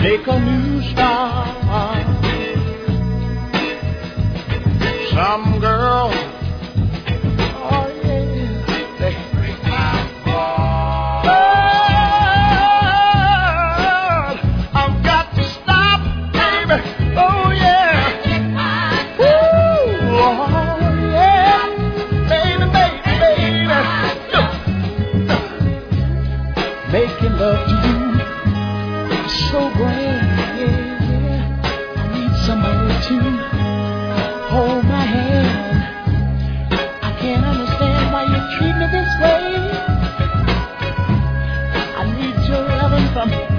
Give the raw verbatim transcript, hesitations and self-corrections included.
make a new start. Some girl, oh yeah, they break my heart. I've got to stop, baby. Oh yeah. Woo, oh yeah, baby, baby, baby. Making love to you is so grand, yeah. I need somebody to hold my hand. I can't understand why you treat me this way. I need your loving from